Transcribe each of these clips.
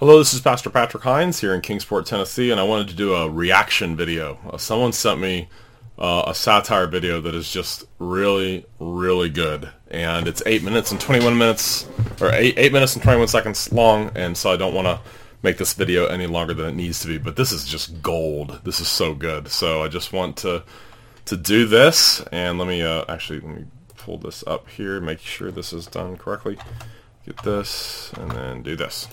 Hello, this is Pastor Patrick Hines here in Kingsport, Tennessee, and I wanted to do a reaction video. Someone sent me a satire video that is just really, really good, and it's 8 minutes and 21 minutes, or 8 minutes and 21 seconds long, and so I don't want to make this video any longer than it needs to be, but this is just gold. This is so good, so I just want to do this, and let me pull this up here, make sure this is done correctly. Get this, and then do this.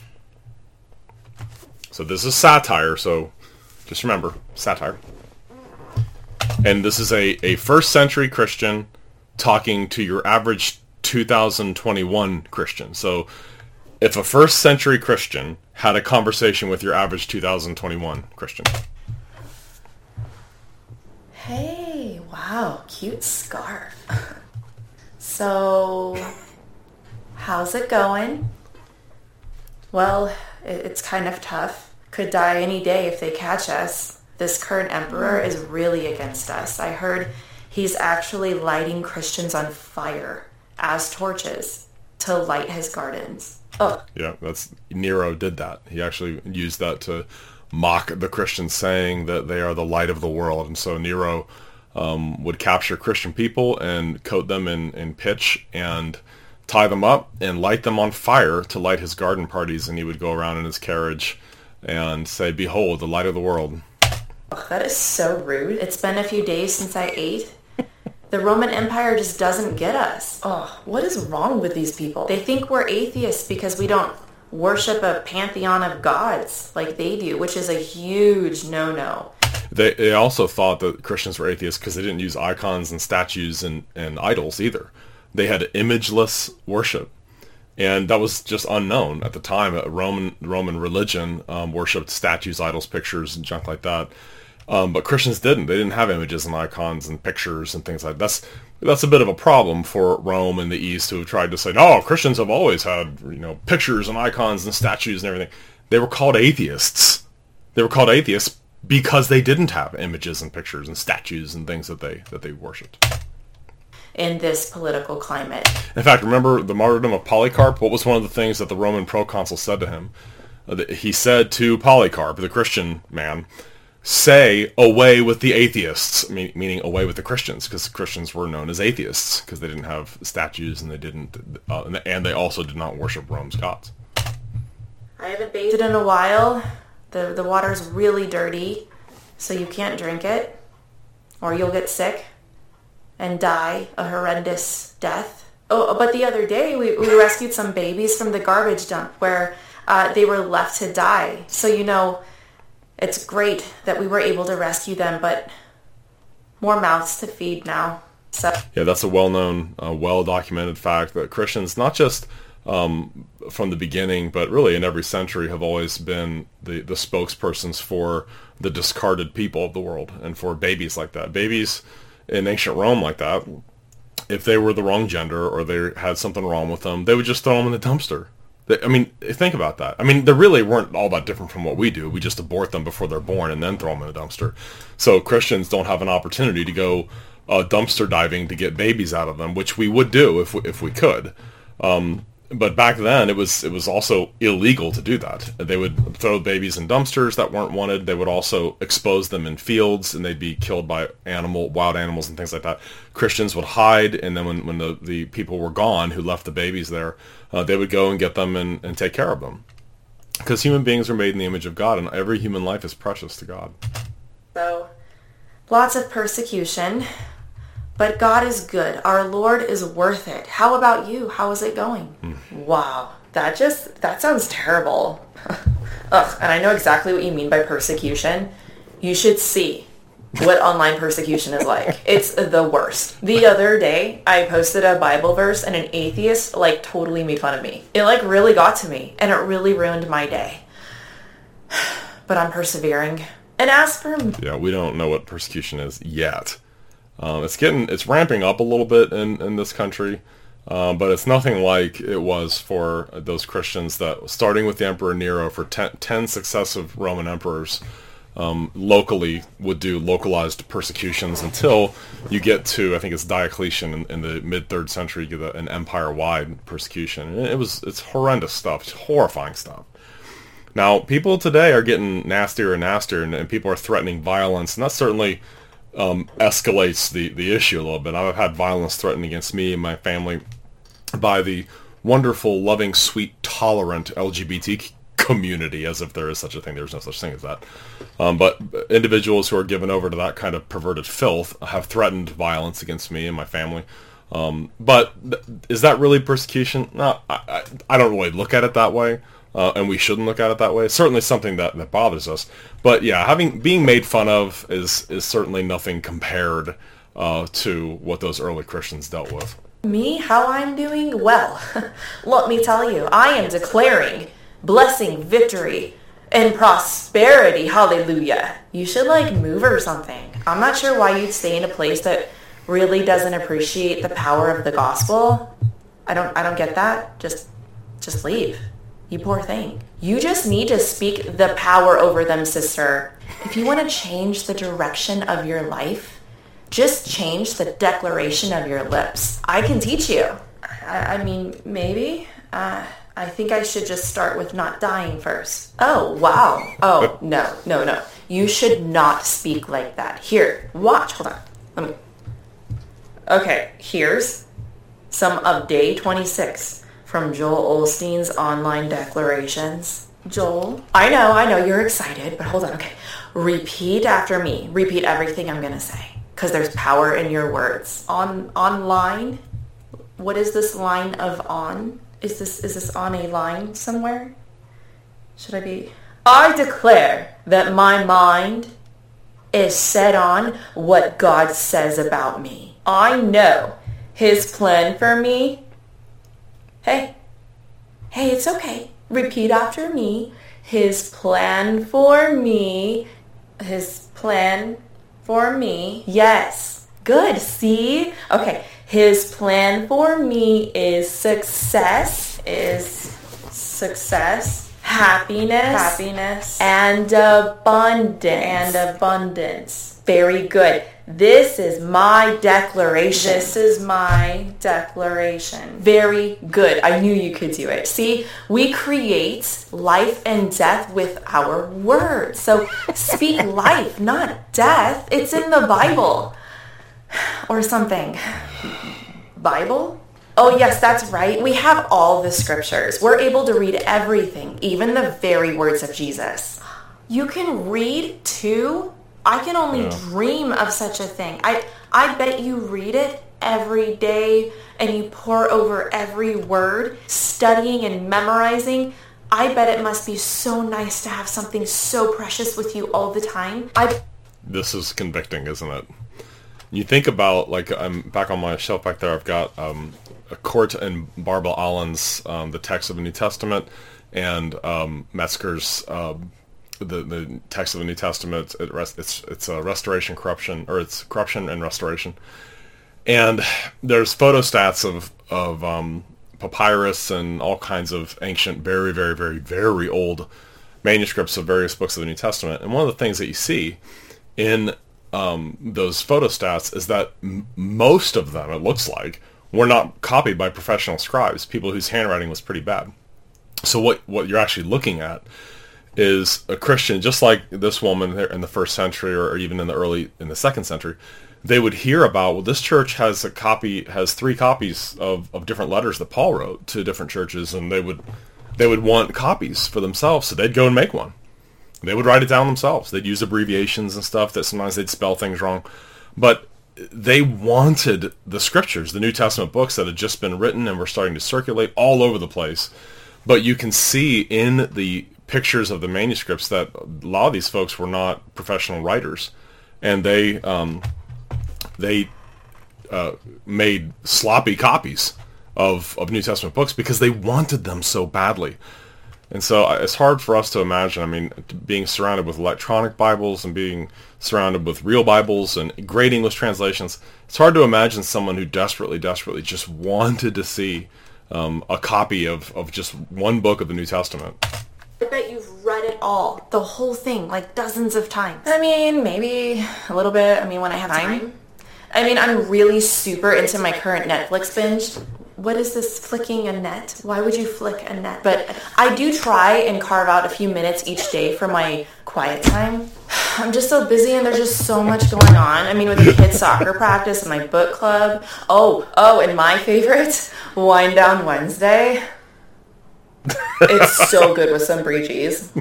So this is satire, so just remember, satire. And this is a first century Christian talking to your average 2021 Christian. So if a first century Christian had a conversation with your average 2021 Christian. Hey, wow, cute scarf. So, how's it going? Well, it's kind of tough. Could die any day if they catch us. This current emperor is really against us. I heard he's actually lighting Christians on fire as torches to light his gardens. Oh. Yeah, Nero did that. He actually used that to mock the Christians, saying that they are the light of the world. And so Nero would capture Christian people and coat them in pitch and tie them up and light them on fire to light his garden parties. And he would go around in his carriage and say, "Behold, the light of the world." Oh, that is so rude. It's been a few days since I ate. The Roman Empire just doesn't get us. Oh, what is wrong with these people? They think we're atheists because we don't worship a pantheon of gods like they do, which is a huge no-no. They also thought that Christians were atheists because they didn't use icons and statues and idols either. They had imageless worship. And that was just unknown at the time. Roman religion worshipped statues, idols, pictures, and junk like that. But Christians didn't. They didn't have images and icons and pictures and things like that. That's a bit of a problem for Rome and the East, who tried to say, no, Christians have always had pictures and icons and statues and everything. They were called atheists. They were called atheists because they didn't have images and pictures and statues and things that they worshipped. In this political climate. In fact, remember the martyrdom of Polycarp? What was one of the things that the Roman proconsul said to him? He said to Polycarp, the Christian man, say, away with the atheists, meaning away with the Christians, because Christians were known as atheists, because they didn't have statues and they also did not worship Rome's gods. I haven't bathed in a while. The water's really dirty, so you can't drink it, or you'll get sick and die a horrendous death. Oh, but the other day we rescued some babies from the garbage dump where they were left to die. So, it's great that we were able to rescue them, but more mouths to feed now. So yeah, that's a well-known, well-documented fact that Christians, not just from the beginning, but really in every century, have always been the spokespersons for the discarded people of the world and for babies like that. Babies in ancient Rome like that, if they were the wrong gender or they had something wrong with them, they would just throw them in the dumpster. Think about that. They really weren't all that different from what we do. We just abort them before they're born and then throw them in a dumpster. So Christians don't have an opportunity to go dumpster diving to get babies out of them, which we would do if we could. But back then, it was also illegal to do that. They would throw babies in dumpsters that weren't wanted. They would also expose them in fields, and they'd be killed by wild animals and things like that. Christians would hide, and then when the people were gone who left the babies there, they would go and get them and take care of them. Because human beings are made in the image of God, and every human life is precious to God. So, lots of persecution. But God is good. Our Lord is worth it. How about you? How is it going? Wow. That sounds terrible. Ugh, and I know exactly what you mean by persecution. You should see what online persecution is like. It's the worst. The other day, I posted a Bible verse and an atheist totally made fun of me. It really got to me and it really ruined my day. But I'm persevering. And as for... Yeah, we don't know what persecution is yet. It's ramping up a little bit in this country, but it's nothing like it was for those Christians that, starting with the Emperor Nero, for 10 successive Roman emperors, locally would do localized persecutions until you get to, I think it's Diocletian in the mid-3rd century, you get an empire-wide persecution. And it's horrendous stuff. It's horrifying stuff. Now, people today are getting nastier and nastier, and people are threatening violence, and that certainly escalates the issue a little bit. I've had violence threatened against me and my family by the wonderful, loving, sweet, tolerant LGBT community, as if there is such a thing. There's no such thing as that. But individuals who are given over to that kind of perverted filth have threatened violence against me and my family. But is that really persecution? No, I don't really look at it that way. And we shouldn't look at it that way. It's certainly something that bothers us. But yeah, being made fun of is certainly nothing compared to what those early Christians dealt with. Me, how I'm doing? Well, let me tell you, I am declaring blessing, victory, and prosperity. Hallelujah. You should move or something. I'm not sure why you'd stay in a place that really doesn't appreciate the power of the gospel. I don't get that. Just leave. You poor thing. You just need to speak the power over them, sister. If you want to change the direction of your life, just change the declaration of your lips. I can teach you. I mean, maybe. I think I should just start with not dying first. Oh, wow. Oh, no. You should not speak like that. Here, watch. Hold on. Okay, here's some of day 26. From Joel Osteen's online declarations. Joel? I know, you're excited, but hold on, okay. Repeat after me. Repeat everything I'm going to say, because there's power in your words. Online? What is this line of on? Is this on a line somewhere? Should I be? I declare that my mind is set on what God says about me. I know his plan for me. Hey, it's okay. Repeat after me. His plan for me. His plan for me. Yes. Good. See? Okay. His plan for me is success. Happiness. And abundance. Very good. This is my declaration. Very good. I knew you could do it. See, we create life and death with our words. So speak life, not death. It's in the Bible. Or something. Bible? Oh, yes, that's right. We have all the scriptures. We're able to read everything, even the very words of Jesus. You can read too? I can only dream of such a thing. I bet you read it every day and you pore over every word, studying and memorizing. I bet it must be so nice to have something so precious with you all the time. This is convicting, isn't it? You think about, I'm back on my shelf back there, I've got Kort and Barbara Allen's The Text of the New Testament, and Metzger's the text of the New Testament. It's a restoration, corruption, or it's corruption and restoration. And there's photostats of papyrus and all kinds of ancient, very, very, very, very old manuscripts of various books of the New Testament. And one of the things that you see in those photostats is that most of them, it looks like, were not copied by professional scribes, people whose handwriting was pretty bad. So what you're actually looking at is a Christian, just like this woman there in the first century, or even in the second century, they would hear about, well, this church has 3 copies of different letters that Paul wrote to different churches, and they would want copies for themselves, so they'd go and make one. They would write it down themselves. They'd use abbreviations and stuff that sometimes they'd spell things wrong. But they wanted the scriptures, the New Testament books that had just been written and were starting to circulate all over the place. But you can see in the pictures of the manuscripts that a lot of these folks were not professional writers. And they made sloppy copies of New Testament books because they wanted them so badly. And so it's hard for us to imagine, I mean, being surrounded with electronic Bibles and being surrounded with real Bibles and great English translations. It's hard to imagine someone who desperately just wanted to see a copy of just one book of the New Testament. I bet you've read it all, the whole thing, like dozens of times. I mean, maybe a little bit. I mean, when I have time. I mean, I'm really super into my current Netflix binge. what is this, flicking a net? Why would you flick a net? But I do try and carve out a few minutes each day for my quiet time. I'm just so busy and there's just so much going on. I mean, with the kids' soccer practice and my book club. Oh, and my favorite, Wind Down Wednesday. It's so good with some brie cheese.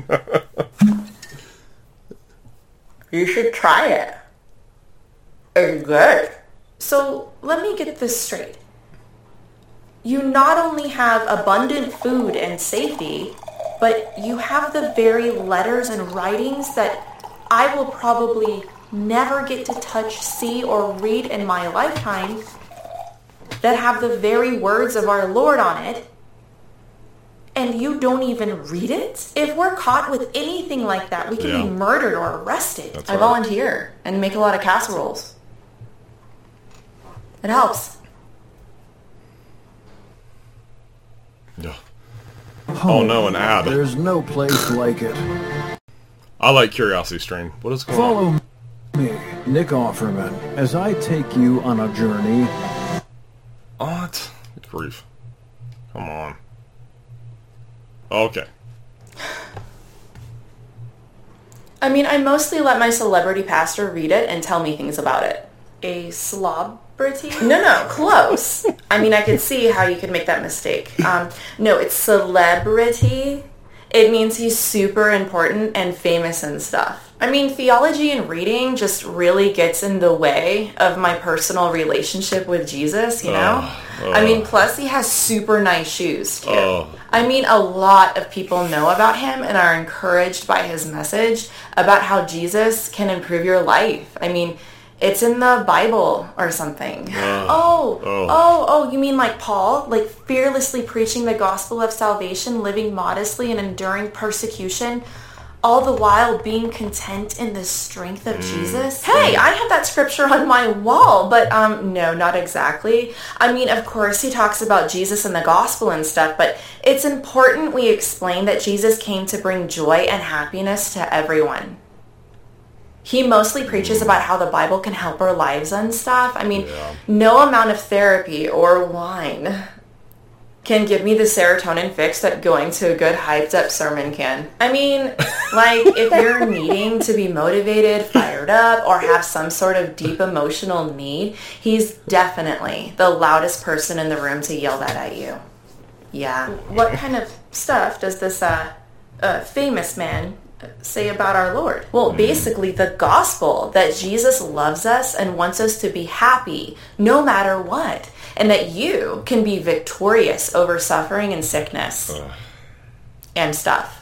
You should try it. It's good. So let me get this straight. You not only have abundant food and safety, but you have the very letters and writings that I will probably never get to touch, see, or read in my lifetime that have the very words of our Lord on it, and you don't even read it? If we're caught with anything like that, we can be murdered or arrested. That's I right. volunteer and make a lot of casseroles. It helps. Yeah. Oh no, an ad. There's no place like it. I like Curiosity Stream. What is going on? Follow me, Nick Offerman, as I take you on a journey. What? Good grief. Come on. Okay. I mean, I mostly let my celebrity pastor read it and tell me things about it. A celebrity? No, close. I mean, I could see how you could make that mistake. No, it's celebrity. It means he's super important and famous and stuff. I mean, theology and reading just really gets in the way of my personal relationship with Jesus, you know? I mean, plus he has super nice shoes, too. I mean, a lot of people know about him and are encouraged by his message about how Jesus can improve your life. I mean, it's in the Bible or something. You mean like Paul? Like fearlessly preaching the gospel of salvation, living modestly and enduring persecution, all the while being content in the strength of Jesus? Hey, I have that scripture on my wall, but no, not exactly. I mean, of course, he talks about Jesus and the gospel and stuff, but it's important we explain that Jesus came to bring joy and happiness to everyone. He mostly preaches about how the Bible can help our lives and stuff. I mean, no amount of therapy or wine can give me the serotonin fix that going to a good hyped up sermon can. I mean, like, if you're needing to be motivated, fired up, or have some sort of deep emotional need, he's definitely the loudest person in the room to yell that at you. Yeah. What kind of stuff does this famous man say about our Lord? Well, basically the gospel that Jesus loves us and wants us to be happy no matter what, and that you can be victorious over suffering and sickness and stuff.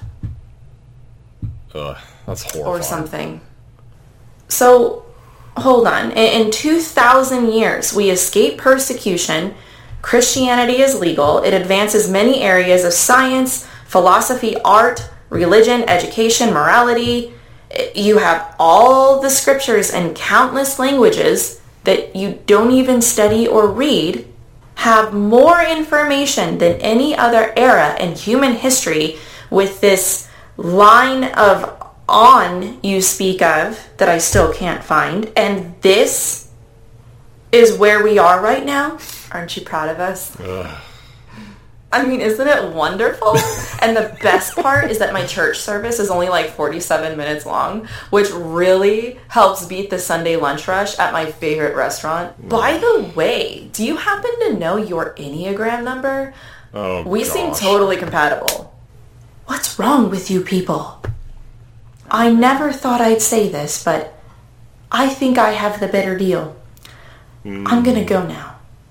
That's horrifying. Or something. So, hold on. In 2,000 years, we escape persecution. Christianity is legal. It advances many areas of science, philosophy, art, religion, education, morality. You have all the scriptures in countless languages that you don't even study or read, have more information than any other era in human history, with this line of on you speak of that I still can't find. And this is where we are right now. Aren't you proud of us? I mean, isn't it wonderful? And the best part is that my church service is only like 47 minutes long, which really helps beat the Sunday lunch rush at my favorite restaurant. By the way, do you happen to know your Enneagram number? We seem totally compatible. What's wrong with you people? I never thought I'd say this, but I think I have the better deal. I'm gonna go now.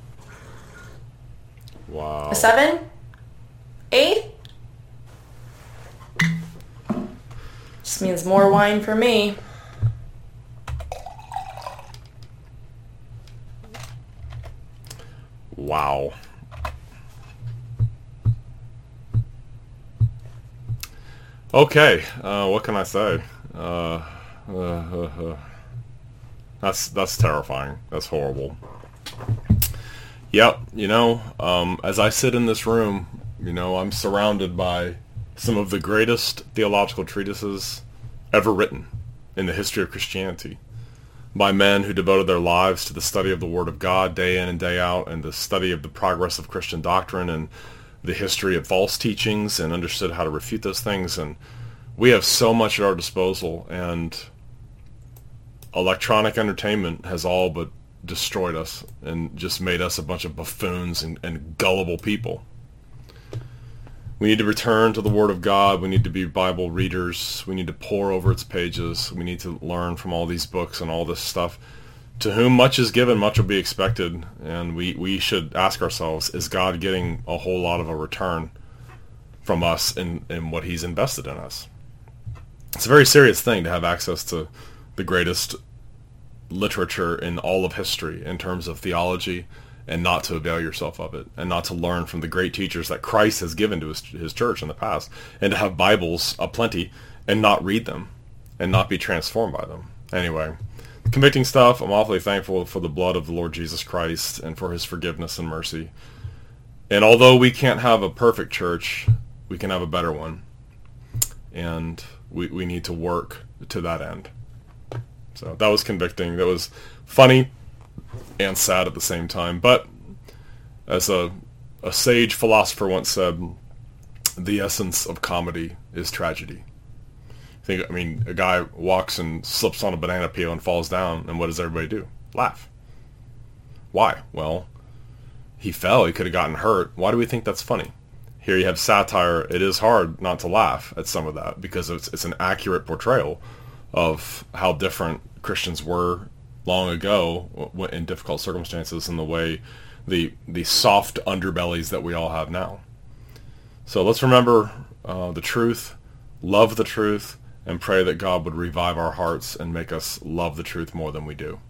Wow. A 7? 8? Just means more wine for me. Wow. Okay, what can I say? That's terrifying. That's horrible. Yep, as I sit in this room, I'm surrounded by some of the greatest theological treatises ever written in the history of Christianity. by men who devoted their lives to the study of the Word of God day in and day out, and the study of the progress of Christian doctrine and the history of false teachings, and understood how to refute those things. And we have so much at our disposal, and electronic entertainment has all but destroyed us and just made us a bunch of buffoons and gullible people. We need to return to the Word of God. We need to be Bible readers. We need to pore over its pages. We need to learn from all these books and all this stuff. To whom much is given, much will be expected. And we should ask ourselves, is God getting a whole lot of a return from us in what he's invested in us? It's a very serious thing to have access to the greatest literature in all of history in terms of theology, and not to avail yourself of it, and not to learn from the great teachers that Christ has given to his church in the past, and to have Bibles aplenty and not read them and not be transformed by them. Anyway, convicting stuff. I'm awfully thankful for the blood of the Lord Jesus Christ and for his forgiveness and mercy. And although we can't have a perfect church, we can have a better one. And we need to work to that end. So that was convicting. That was funny and sad at the same time. But as a sage philosopher once said, the essence of comedy is tragedy. A guy walks and slips on a banana peel and falls down, and what does everybody do? Laugh. Why? Well, he fell. He could have gotten hurt. Why do we think that's funny? Here you have satire. It is hard not to laugh at some of that because it's an accurate portrayal of how different Christians were long ago in difficult circumstances, and the way the soft underbellies that we all have now. So let's remember the truth, love the truth, and pray that God would revive our hearts and make us love the truth more than we do.